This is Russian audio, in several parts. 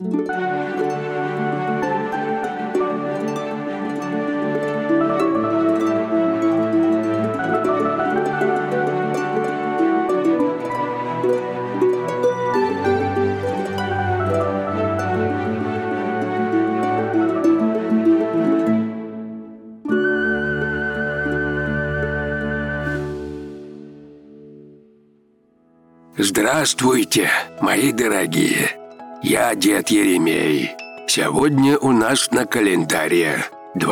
Здравствуйте, мои дорогие! Я дед Еремей. Сегодня у нас на календаре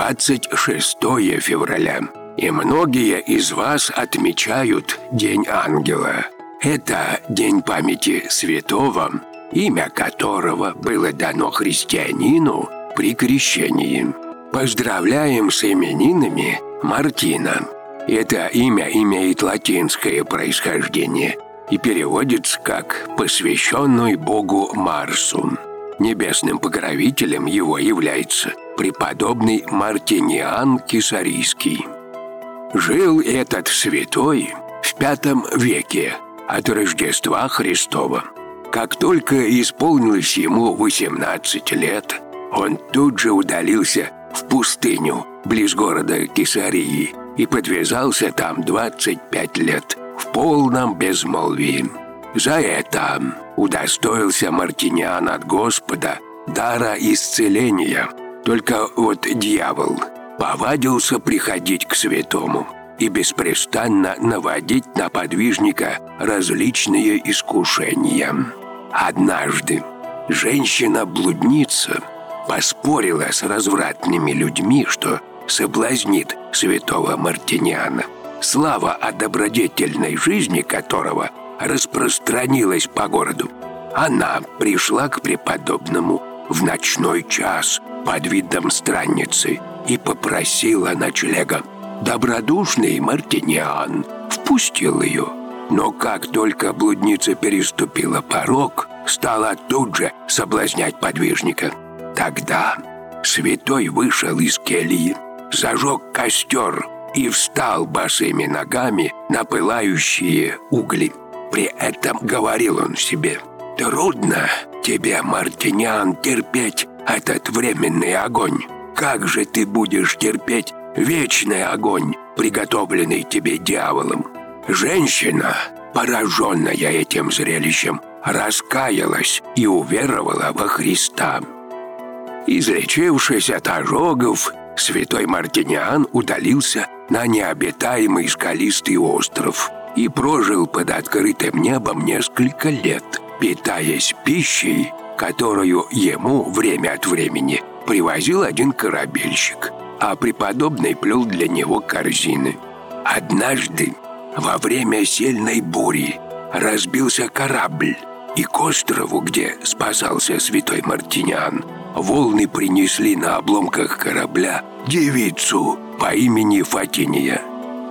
26 февраля. И многие из вас отмечают День Ангела. Это день памяти святого, имя которого было дано христианину при крещении. Поздравляем с именинами Мартина. Это имя имеет латинское происхождение и переводится как «посвященный Богу Марсу». Небесным покровителем его является преподобный Мартиниан Кесарийский. Жил этот святой в V веке от Рождества Христова. Как только исполнилось ему 18 лет, он тут же удалился в пустыню близ города Кесарии и подвязался там 25 лет в полном безмолвии. За это удостоился Мартиниан от Господа дара исцеления. Только вот дьявол повадился приходить к святому и беспрестанно наводить на подвижника различные искушения. Однажды женщина-блудница поспорила с развратными людьми, что соблазнит святого Мартиниана, слава о добродетельной жизни которого распространилась по городу. Она пришла к преподобному в ночной час под видом странницы и попросила ночлега. Добродушный Мартиниан впустил ее, но как только блудница переступила порог, стала тут же соблазнять подвижника. Тогда святой вышел из кельи, зажег костер и встал босыми ногами на пылающие угли. При этом говорил он себе: «Трудно тебе, Мартиниан, терпеть этот временный огонь. Как же ты будешь терпеть вечный огонь, приготовленный тебе дьяволом?» Женщина, пораженная этим зрелищем, раскаялась и уверовала во Христа. Излечившись от ожогов, святой Мартиниан удалился на необитаемый скалистый остров и прожил под открытым небом несколько лет, питаясь пищей, которую ему время от времени привозил один корабельщик, а преподобный плел для него корзины. Однажды, во время сильной бури, разбился корабль, и к острову, где спасался святой Мартиниан, волны принесли на обломках корабля девицу по имени Фатиния.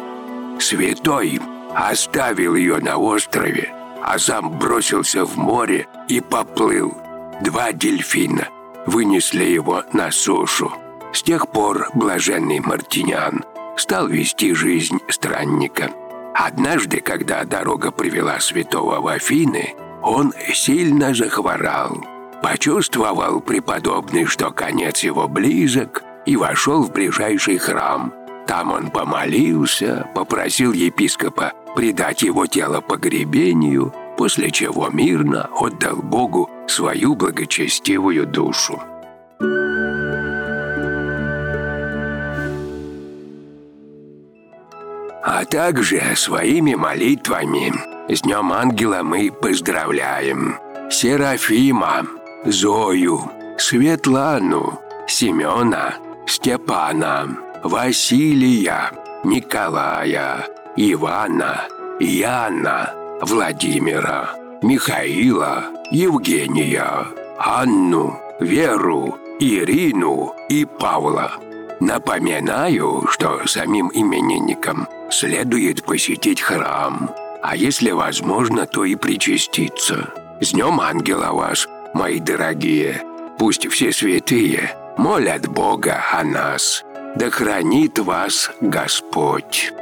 Святой оставил ее на острове, а сам бросился в море и поплыл. 2 дельфина вынесли его на сушу. С тех пор блаженный Мартиниан стал вести жизнь странника. Однажды, когда дорога привела святого в Афины, он сильно захворал. Почувствовал преподобный, что конец его близок, и вошел в ближайший храм. Там он помолился, попросил епископа предать его тело погребению, после чего мирно отдал Богу свою благочестивую душу. А также своими молитвами с Днем Ангела мы поздравляем Серафима, Зою, Светлану, Семена, Степана, Василия, Николая, Ивана, Яна, Владимира, Михаила, Евгения, Анну, Веру, Ирину и Павла. Напоминаю, что самим именинникам следует посетить храм, а если возможно, то и причаститься. С Днем Ангела вас, мои дорогие! Пусть все святые молят Бога о нас. Да хранит вас Господь!